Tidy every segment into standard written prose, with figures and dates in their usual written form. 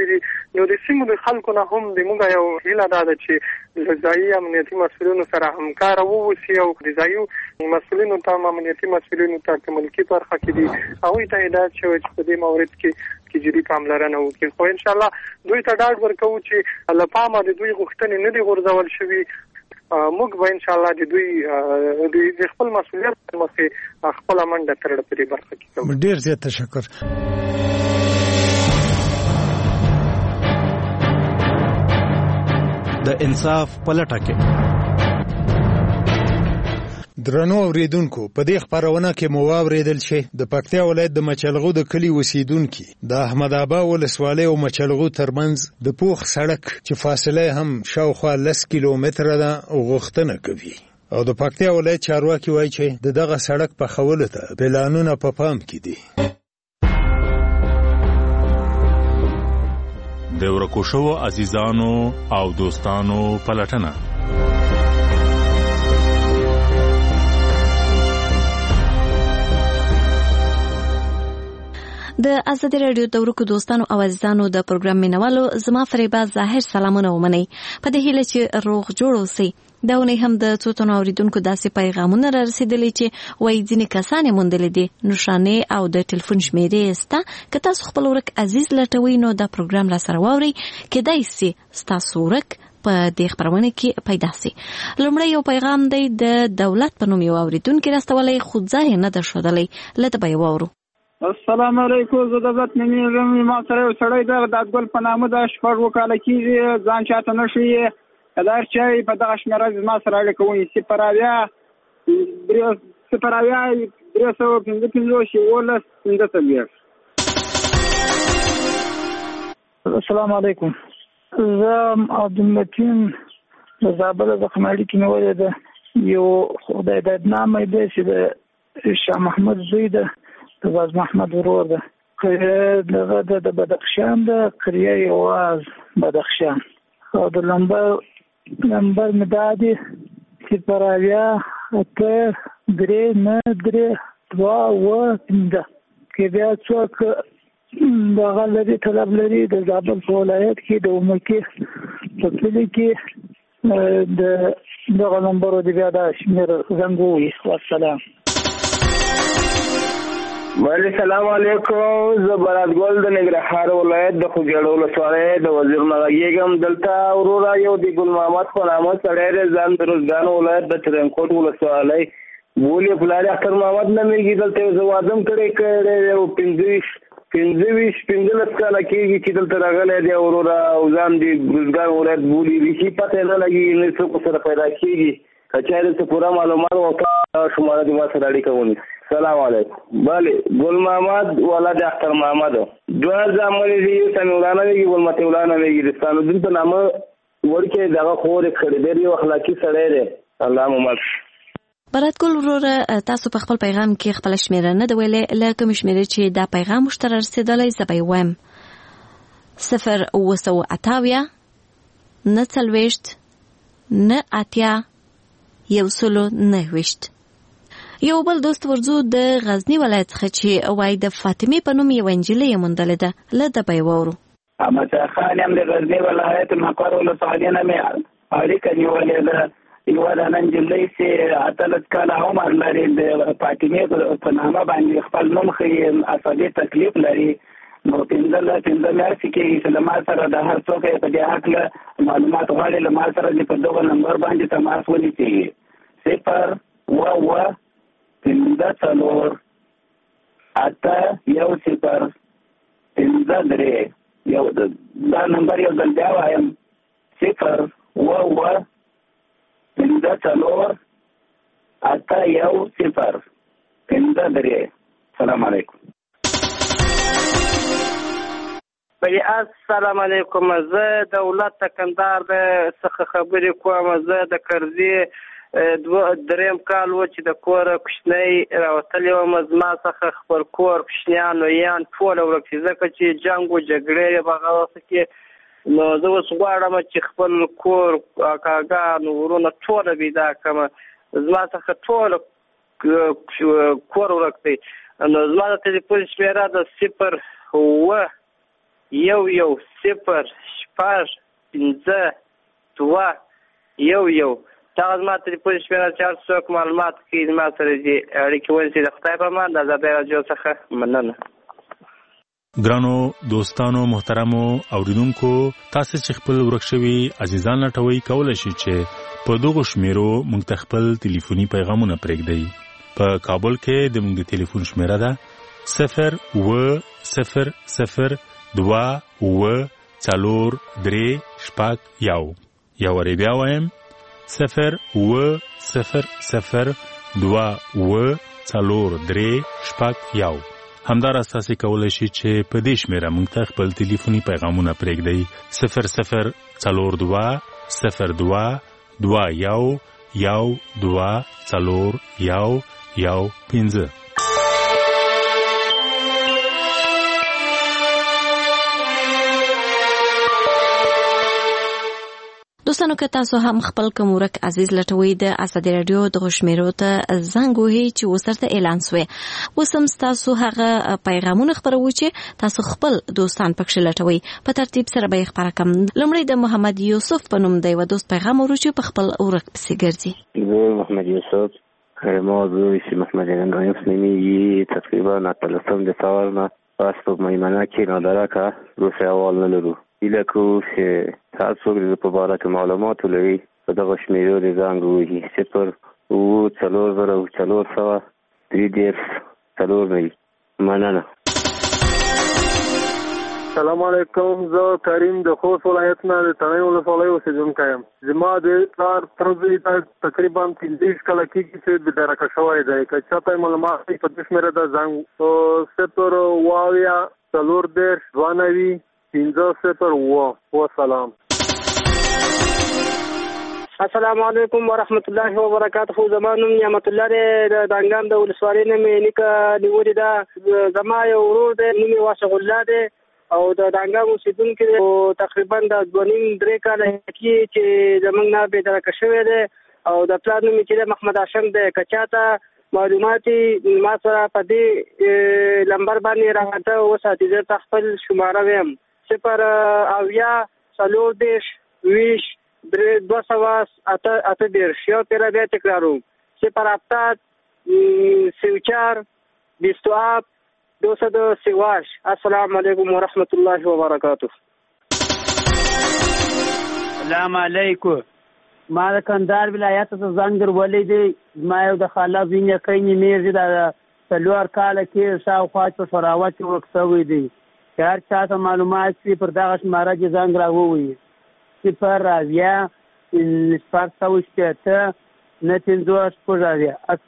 شوي دي. نو د سیمو د خلکو نه هم د موږ یو هیله دا ده چې له ځایي امنیتي مسؤلینو سره همکاره واوسي او د ځایي مسؤلینو ته امنیتي مسؤلینو ته چې ملکي برخه کې دي هغوی ته هدایت شوی چې په دې مورد کې جدي پاملرنه وکړي. خو انشاءالله دوی ته ډاډ ورکوو چې له پامه د دوی غوښتنې نه دي غورځول شوي. موږ به انشاءالله د خپل مسؤلیت مخې خپله منډه ترړه په دې برخه کې کوو. ډېر زیات تشکر. د انصاف په لټه کې. درنو اوریدونکو، په دې خپرونه کې مو واورېدل چې د پکتیا ولایت د مچلغو د کلي اوسیدونکي د احمد ابا ولسوالۍ او مچلغو ترمنځ د پوخ سړک چې فاصله هم شاوخوا 10 کیلومتره ده غوښتنه کوي او د پکتیا ولایت چارواکي وایي چې دغه سړک پخولو ته پلانونه په پام کې دي. د ورکو شوو عزیزانو او دوستانو پلټنه. د ازادي رادیو د ورکو دوستانو او عزیزانو د پروګرام مینوالو زما فریبا ظاهر سلامونه ومنئ. په دې هیله چې روغ جوړ اوسئ. دا ونې هم د څو تنو اوریدونکو داسې پیغامونه را رسېدلي چې وایي ځینې کسان یې موندلي دي نښانې او د ټلیفون شمیرې سته. که تاسو خپل ورک عزیز لټوئ نو دا پروګرام را سره واورئ. کیدای سي ستاسو ورک په دې خپرونه کې پیدا سي. لومړی یو پیغام دی د دولت په نوم یو اوریدونکي راستولی خو ځای نه ده ښودلی. لته به یې واورو. السلام علیکم. زه د دولت نوم یم. ما سره یو سړی دی د ګل په نامه د 6 کاله کېږي ځان چاته نه ښیي. که هر چا په دغه شمېره زما سره اړیکه ونیسي 080 السلام علیکم. زه عبدالمتین د زابل د خمالي کې نیولې ده. یو خدای دادنامه دی چې د شاه محمد زوی ده، د باز محمد ورور ده. دغه د بدخشان ده، قریه یواز بدخشان. او د نمبر مدادي 08392 کې بیا څوک دغه لري طلب لري د زابل په ولایت کې د امکي په کلي کې دغه نمبر دی بیا د شمیر زنګوي. والسلام. وعلیکم السلام علیکم. زه برات ګل د ننګرهار ولایت د خوږیاړو ولسوالۍ د وزیر مغیږم. دلته وروره یو د ګل محمد په نامه سړی دی، ځان د روزګان ولایت د ترنکوټ ولسوالۍ بولې پلار اختر محمد نومیږي. دلته یو زوادم کړی یو 15 کاله کېږي چې دلته راغلی دی وروره او ځان د روزګان ولایت بولې ریښې پته نه لګي نه څوک سره پیدا کېږي. که چېرې څه پوره معلومات او شماره د ما سره اړیکه ونیسي. سلام علیکم. بله ګل محمد ولد اختر محمد دوه زامن دي، یو سمیولا نومیږي بل متولا نومیږي. د ستانودین په نامه ورکې دغه خور کړی دی، یو اخلاقي سړی دی. الله مو مل. برات ګل وروره تاسو په خپل پیغام کې خپل شمیره نه دی ویلې، له کوم شمیرې چې دا پیغام مشته رسېدلی زه به یې وایم 0 9 9 1 یو بل دوست ورزو د غزنی ولایت څخه چې وایي د فاطمې په نوم یو انجلۍ یې موندلې ده. له ده به یې واورو. احمد خان یم د غزنی ولایت مقر ولسوالۍ نه مې اړیکه نیولې ده. یوه د انجلۍ چې 18 کاله عمر لري، د فاطمې په نامه باندې خپل نوم ښیي، عصبي تکلیف لري. نو 15 میاشتې کېږي چې له ما سره د هر څوک په دې هکله معلومات غواړي، له ما سره دې په دغه نمبر باندې تماس ونیسي. 0 و 5 8 1 0 5 یو دا نمبر یو ځل بیا وایم 0 و 5 8 1 0 5 السلام علیکم. السلام علیکم. زه دولت کندهار څخه خبرې کوم. زه د کرزي دریم کال و چې د کور کوچنی راوتلی وم. زما څخه خپل کور کوچنیان لویان ټول ورک شي، ځکه چې جنګ و جګړې په هغه وخت کې. نو زه اوس غواړم چې خپل کور اکاګان ورونه ټول پیدا کړم. زما څخه ټول کور ورک دی. نو زما د تلیفون شمیره د 0 و 11 دغه زما تلیفون شمیره چې هر څوک معلومات کوي زما سره دې اړیکې ونیسي د خدای په امان د ازادۍ راډیو څخه مننه. ګرانو دوستانو محترمو اوریدونکو، تاسو چې خپل ورک شوي عزیزان لټوي کولای شئ چې په دغه شمیرو موږ ته خپل ټلیفوني پیغامونه پرېږدئ. په کابل کې د موږ د ټلیفون شمیره ده 0800243 یا وری بیا وایم 0800243 همدار اساسي کولای شي چې په دې شمیره موږ ته خپل ټلیفوني پیغامونه پرېږدئ 00221224115. دوستانو که تاسو هم خپل کومورک عزیز لټوي د ازادي رادیو د غشمیرو ته زنګ وهي چې وسرته اعلان سوی وسم تاسو هغه پیغامونه خبرو چې تاسو خپل دوستان پکښ لټوي په ترتیب سره به خبره کوم. لمړی د محمد یوسف په نوم دی و دوست پیغام ورچې په خپل اورک پسې ګرځي. محمد یوسف ما دوی محمد نایف نمیگی تقریبا نتلسم د سوالنا پس په میمنه کې نادرکه روسي اول نه لرو ایلکو چې تاسو د په اړه معلومات لري په دغه شمیرو د زنګ وهي 04003 مننه. السلام علیکم، زه کریم د خوست ولایت نه د تڼیو ولسوالۍ اوسېدونکی یم. زما د پلار ترځي تقریبا 15 کاله کېږي چې بېدرکه شوی دی. که چاته معلومات وي په دې شمېره د زنګ 0804292 وسلام. السلام علیکم ورحمت الله وبرکاته. زما نوم نعمت الله دی، د دانګام د ولسوالۍ نه مې نیکه نیولې ده. زما یو ورور دی، نوم یې واسع الله دی او د دانګام اوسېدونکی دی. تقریبا د 2.5-3 کاله کې چې زموږ نه بېدرکه شوی دی او د پلار نوم یې چې دی محمد هاشم دی. که چاته معلومات ما سره په دې لمبر باندې راغته وساتي، زه ته خپل شماره ویم 08020 یو تیره بیا تکراروم 08004 السلام علیکم ورحمت الله وبرکاته. السلام علیکم. ما د کندهار ولایت ته زنګر ولې دی. ما یو د خاله وینې کینې میرزي د 4 کاله کې شاوخوا په فراوت وکړوي دی. هر چاته معلومات وي پر دغه شماره کې زنګ راووي 08048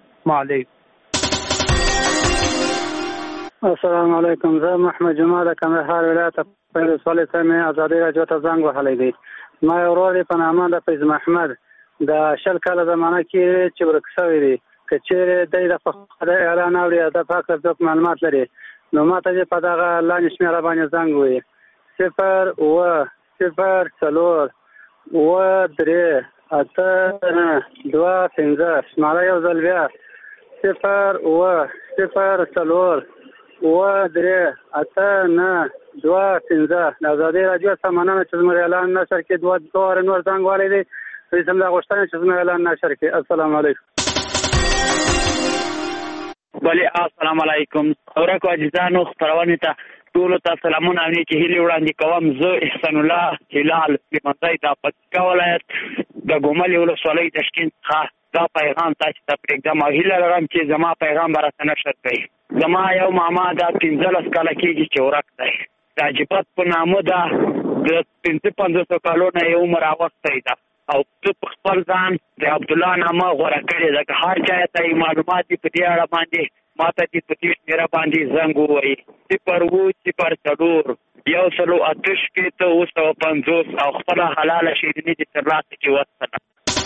السلام علیکم. زه محمد جمعه د کندهار ولایت په ولسوالۍ سمې ازادي راډیو ته زنګ وهلی دی. ما یو ورور په نامه د فیض محمد د 20 کاله زمانه کې چې ورک شوی دی. که چېرې دی د فقره اعلان اوري د فقر څوک معلومات لري نو ما ته په دغه لاندې شمېره باندې زنګ ووهي 0803892 شماره یو ځل بیا 0803892 د ازادي راډیو څخه مننه چې زموږ اعلان نشر کې 2 واره نور زنګ والی دی. زم دا غوښتنه چې زموږ اعلان نشر کې. السلام علیکم. بله السلام علیکم. اورکو عزیزانو خبرونه ته ټول ته سلامونه او نیکی هیلې وړاندې کوم. زه احسان الله هلال د منځای د پکتیکا ولایت د ګومل ولسوالۍ تشکیل ښه دا پیغام تاسو ته پرېږدم او هیله لرم چې زما پیغام به راته نشر کړئ. زما یو ماما دا 15 کاله کېږي چې ورک دی. د عجیبت په نامه ده د 55 کالو نه یې عمر اوستی ده او ته په خپل ځان د عبدالله نامه غوره کړې ده. که هر چا ته معلومات په دې اړه باندې ما ته دې په دې شمېره باندې زنګ ووایي 0808850 او خپله حلاله شیریني دې ترلاسه کړي. وسلام.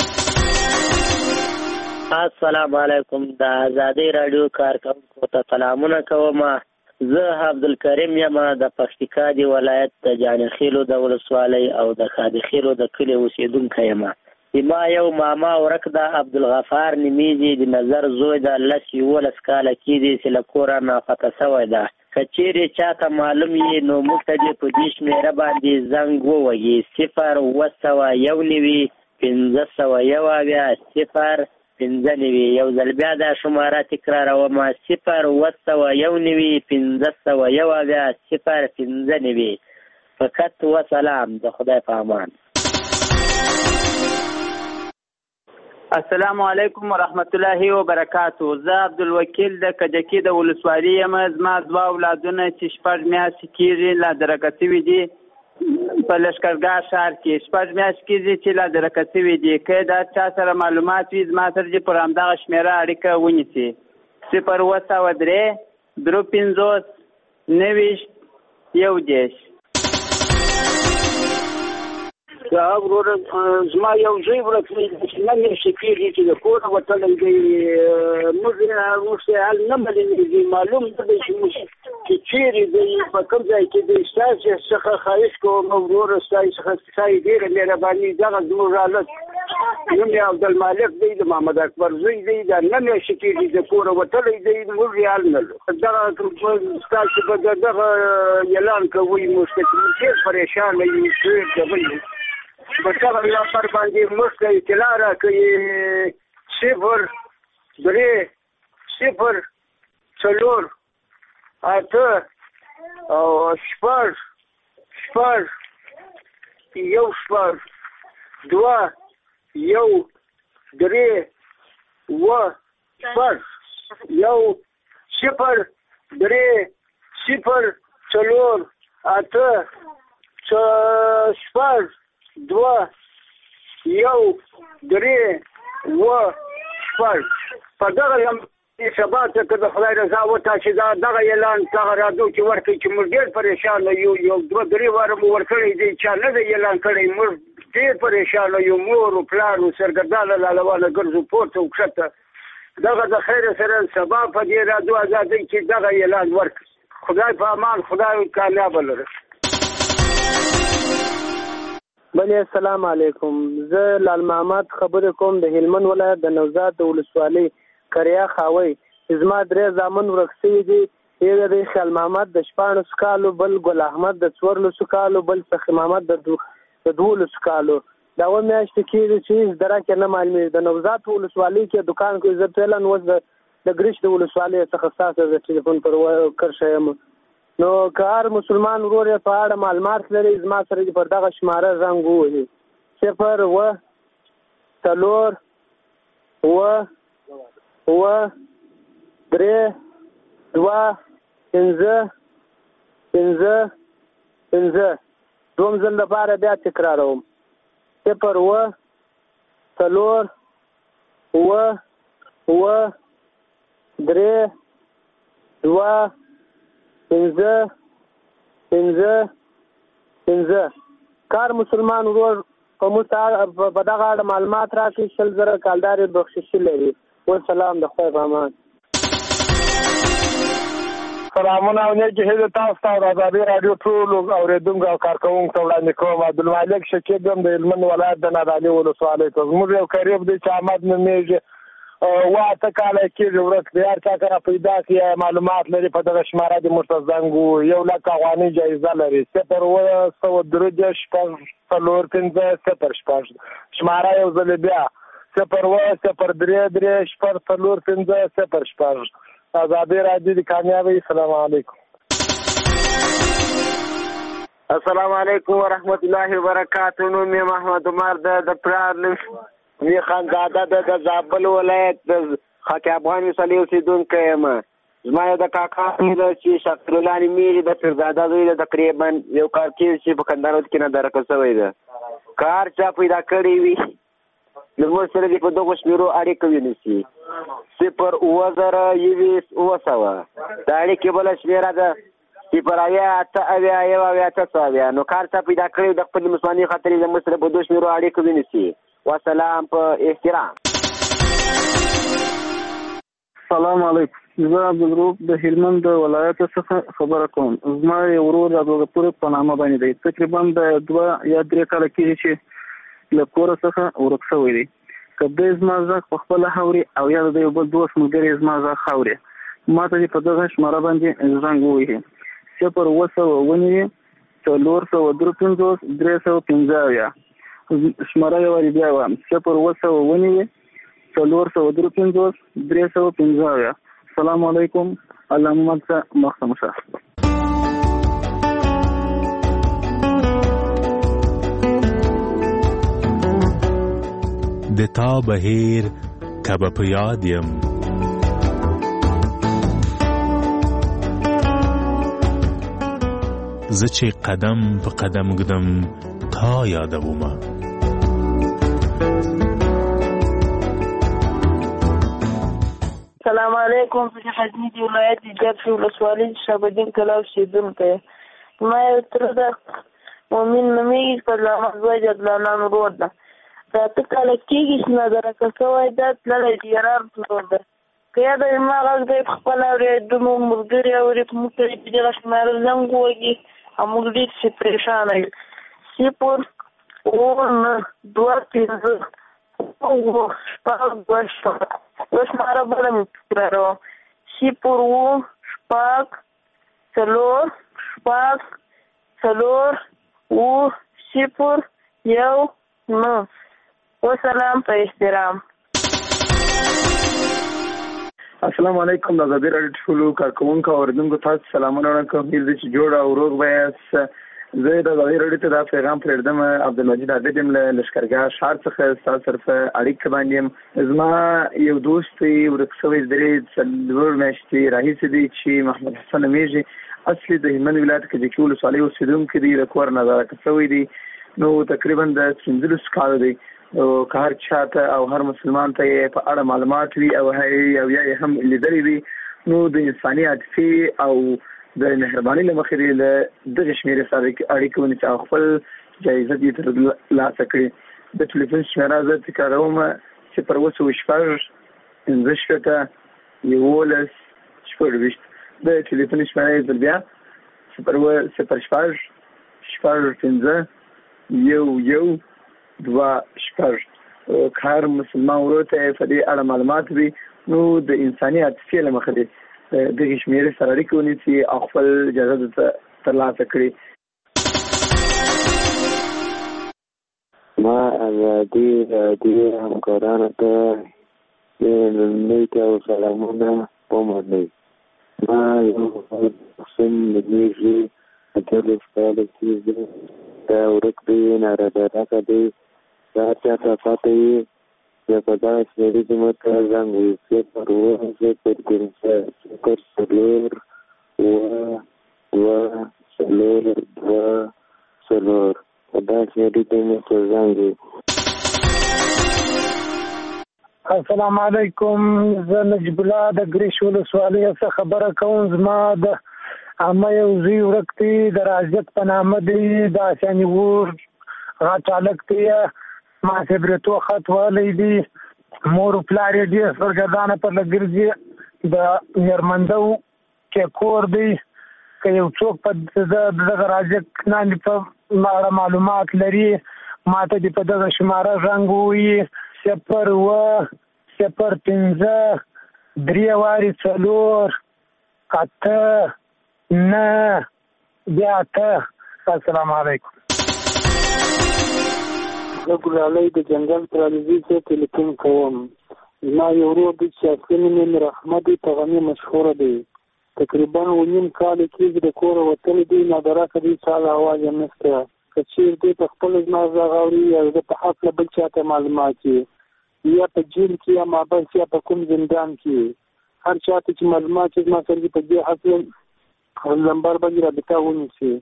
السلام علیکم. د ازادي راډیو کارکونکو ته سلامونه کوم. زه عبدالکریم یم د پکتیکا دی ولایت د جانخیلو د ولسوالۍ او د خادخیلو د کلي اوسېدونکی یم. ما یو ماما ورک د عبدالغفار نومیږي. د نظر زوی د 11 کاله کېږي چې له کوره ناپته شوی ده. که چیرې چاته معلوم یې نو موږ ته دې په دې شمېره باندې زنګ ووهي 0 یو ځل بیا دا شماره تکراروم 0 فقط وسلام د خدای په امان. السلام علیکم ورحمت الله وبرکاتو. زه عبدالوکیل د کجکي د ولسوالۍ یم. زما 2 اولادونه چې 6 میاشتې کېږي لا درکه شوي دي په لښکرګاه ښار کې. 6 میاشتې کېږي چې لا درکه شوي دي. که دا چا سره معلومات وي زما سره دې پر همدغه شمېره اړیکه ونیسي 0 دا وروره زما یو ځای ورک دی چې نه مې شکېږي چې د کوره وتلی دی. موږ حال نه معلومېږي، معلوم نه دی چې چیرې دی، په کوم ځای کې دی. ستاسې څخه خواهش کوم وروره، ستاسې څخه ډېره مهرباني. دغه زموږ حالت نوم یې عبدالمالک دی، د محمد اکبر زوی دی. دا نه مې شکېږي د کوره وتلی دی. موږ یې حال نه لرو. دغه ستاسې به دغه اعلان کوئ موږ ته چې موږ ډېر پریشانه یو ډېر ډبل یو. په دغه لپاره باندې موږ ته اطلاع راکوي 0 3 0 4 8 او 6 1 2 1 3 و 6 1 0 3 0 4 8 6 2 1 3 و 6 په دغه سبا ته که د خدای رضا وتاشي دغه اعلان دغه راډیو کې ورکړي چې موږ ډېر پریشانه یو 2-3 واره مو ورکړی دی، چا نه دی اعلان کړی. موږ ډېر پریشانه یو، مور و پلار و سرګردانه لالوانه ګرځو پورته و کښته. دغه د خیر سره سبا په دې راډیو ازادۍ کې دغه اعلان ورکړي. خدای په امان، خدای کامیابه لري. بله السلام علیکم. زه لال محمد خبرې کوم د هلمند ولایت د نوزاد د ولسوالۍ کریا خاوی. زما 3 زامن ورک شوي دي. یو د خیال محمد د 14 کالو، بل ګل احمد د 14 کالو، بل سخي محمد د 12 کالو. دا و میاشتې کېږي چې درکه نه معلومېږي. د نوزاد ولسوالۍ کې دکان کې زه فعلا اوس د ګریش د ولسوالۍ څخه ستاسو د ټلیفون پر کرښه یم. نو که هر مسلمان ورور یې په اړه معلومات لري زما سره پر دغه شماره زنګ ووهي 0 و 4 و 3 2 5 دوم ځل لپاره بیا تکراروم 0 و 4 و 3 2 5 کار مسلمان ورور په دغه اړه معلومات راکړي 100,000 کالدارې بخشش لري. والسلام د خدای په امان. سلامونه او نیکې هیلې تاسو ته د ازادۍ راډیو ټولو اورېدونکو او کارکوونکو ته وړاندې کوم. عبدالمالک شکیب یم د هلمند ولایت د نادعلي ولسوالۍ ته. زموږ یو قریب دی چې احمد نومېږي، 8 کاله کېږي ورک دی. هر چا کره پیدا کړي معلومات لري په دغه شماره دې موږ ته زنګ ووهي. 1,00,000 افغانۍ جایزه لري 0 شماره یو ځل بیا 0 ازادي راډیو د کامیابی. السلام علیکم. السلام علیکم ورحمت الله وبرکاتہ. نوم یې محمد عمر د پلار نوم مې خانزاده د زابل ولایت د خاک افغان ولسوالۍ اوسېدونکی یم. زما یو د کاکا چې شکر الله نیمېري د پیرزاده زوی دی. تقریبا یو کار کېږي چې په کندهار کې نه درکه شوی دی. کار چا پیدا کړی وي نو موږ سره دې په دغو شمېرو اړیکه ونیسي 0 د اړیکې بله شمېره ده 0 نو کار چا پیدا کړی د خپل مسلمانۍ خاطرې زموږ سره په دغو شمېرو اړیکه ونیسي. وسلام په احترام. سلام علیکم. زه عبدالروف د هلمند ولایت څخه خبره کوم. زما یو ورور عبدالغفور په نامه باندې دی. تقریبا د 2 یا 3 کاله کېږي چې له کوره څخه ورک شوی دی. که دی زما غږ په خپله اوري او یا د یو بل دوست ملګری زما غږ اوري ما ته په دغه شماره باندې زنګ ووهي 0 453 شماره یې وری بیا وام 0 السلام علیکم الله محمد مخمشه د تا بهیر کبه په یاد یم زه چې قدم په قدم ږدم تا یادومه السلام علیکم په غزنی دی ولایت د جرف ولسوالۍ شابدین کلا اوسیدونکی ما یو تر د مؤمن نومیږي په لامه دوه جدلانان ورور ده دا ته کله کېږي چې نظرکه کوی دا تللی د یاران پلور ده که یا د ما غږ دی په خپله اورېدو مو ملګري اوري په موږ ته په دغه شماره زنګ ووهي او موږ ډېر چې پریشانه یو 0 شماره بله مې تکراروم 0 وسلام په احترام. السلام علیکم د ازادي راډیو ټولو کارکوونکو او اوریدونکو تاسو سلامونه وړاندې کوم چې جوړ او روغ وایاست. زه د ازادي راډیو ته دا پیغام پرېږدم عبدالمجید عابد یم له لښکرګاه ښار څخه ستاسو سره په اړیکه باندې یم. زما یو دوست دی ورک شوی 3 میاشتې راهیسې دی چې محمد حسن نومیږي اصلي د هلمند ولایت کجکي ولسوالۍ اوسېدونکی دی د کور نظارت شوی دی نو تقریبا د 15 کالو دی او هر چاته او هر مسلمان ته په اړه معلومات وي او یا هم لیدلې وي نو د انساني عاطفې او د مهرباني له مخې له دغه شمیرې سره اړیکه ونیسي او خپل جایزه دې تر لاسه کړي. د ټلیفون شمیره زه تکراروم 0 د ټلیفون شمیره یې بیا 0 هر مسلمان ورور ته په دې اړه معلومات وي نو د انساني عاطفې له مخې دغه شمیرې سره اړیکه ونیسي او خپل اجازه ترلاسه کړي. ما ازادي راډیو همکارانو ته نیک او سلامونه ومنئ. ما یو حسین نومیږي اتلس کاله کېږي دا ورک دی نارادرکه دی دا چاته پاته یې یا په دغه شمیرې کې مو ته زنګ وي 0 په دغه شمیرې کې مو ته زنګ وي. السلام علیکم زه نجیب الله د ګریش ولسوالۍ څخه خبره کوم. زما د عامه یو زوی ورک دی د راجت په نامه دی د اسانیور غاچالک دی ما سبرتو خط ولی دی مور پلار یې ډېر سرګردانه پر لګرځي د میرمندو کې کور دی که یو څوک په دغه راجت باندې په معلومات لري ما ته دې په دغه شماره زنګ ووهي 0 السلام علیکم. زه ګلالۍ د جنګل پرالوزي څخه ټلیفون کوم. زما یو ورور دی چې اصلي نوم یې رحمت دی په غني مشهوره دی تقریبا 9 کال کېږي د کوره وتلی دی نادرکه دی سال اواز یې نشته که چېر دی په خپل زما غږ اوري یا زه په هکله بل چاته معلومات وي یا په جیل کې یا مابس یا په کوم زندان کې هر چاته چې معلومات زما سره په دې هکله نمبر باندې رابطه ونیسي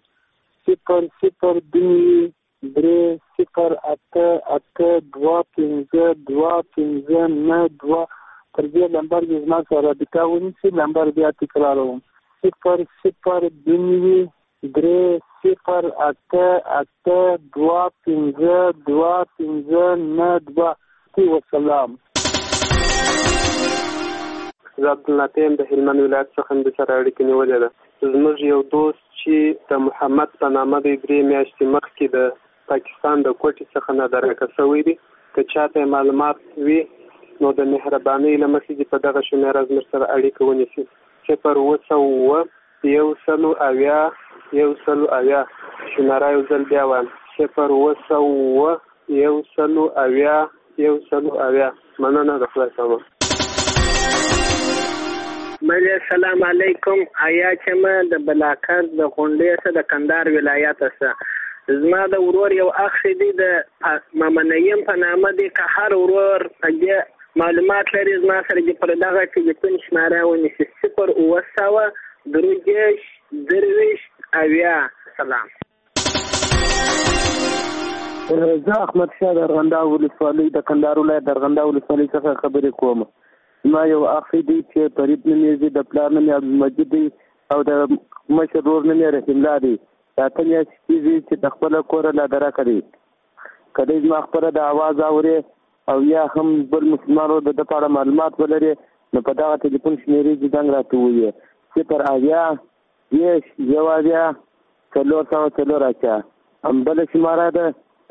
0 تر دې نمبر یې زما سره رابطه ونیسي. نمبر بیا تکراروم 0 وسلام. زه عبدالنعیم د هلمند ولایت څخه د سره اړیکه نیولې ده. زموږ یو دوست چې د محمد په نامه دی 3 میاشتې مخکې د پاکستان د کوټې څخه نادرکه شوی دی. که چاته معلومات وي نو د مهربانۍ له مخې په دغه شمیره زموږ سره اړیکه ونیسي. 0 شماره یو ځل بیا وایم 0 مننه د خدای سامان. مله سلام علیکم. آیا چې ما د بلاکر د غونډې سره د کندهار ولایت سره زما د ورور یو اخ دی د مامنیم په نامه دی که هر ورور په معلومات لري زما سره چې پر دغه ټلیفون شماره ونیسي 0 سلام. زه احمد شاه د ارغنداو ولسوالۍ د کندهار ولایت د ارغنداو ولسوالۍ څخه خبرې کوم. ما یو اخ دی چې فرید نومیږي، د پلار نوم یې عبدالمجید دی او د مشر ورور نوم یې رحیم الله دی. دا ته میاشتې کېږي چې د خپله کوره لادرا کوي. که دی زما خپله د اواز اورې او یا هم بل مسلمان ورور د ده په اړه معلومات ولري نو په دغه ټلیفون شمېرې چې زنګ راته ووایي 0 بله شماره ده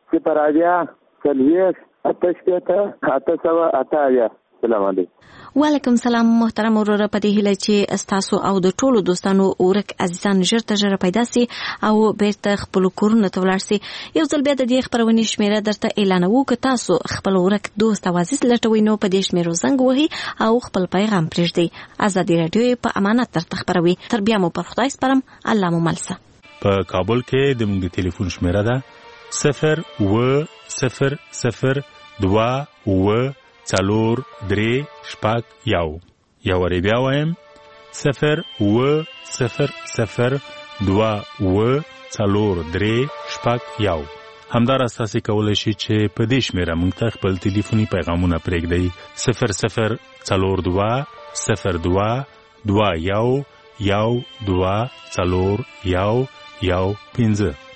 0 سلام علیکم. وعلیکم سلام محترم وروره. په دې هیله چې استاسو او د ټولو دوستانو ورک عزیزان ژر تر ژره پیدا سي او بیرته خپل کورونه ته ولاړ سي. یو ځل بیا د دې خبرونې شمیره درته اعلانوو که تاسو خپل ورک دوست او عزیز لټوئ نو په دې شمیرو زنګ وهئ او خپل پیغام پرېږدئ. ازادي راډیو په امانت درته خپروي. تر بیا مو پر خدای سپارم. الله مو مل شه. په کابل کې د موږ ټلیفون شمیره ده 0 څلور درې شپږ یو. یو وری بیا وایم 0 څلور درې شپږ یو. همدارس تاسو کولی شئ چې په دې شمیره موږ ته خپل ټلیفوني پیغامونه پرېږدئ 0020221 124115.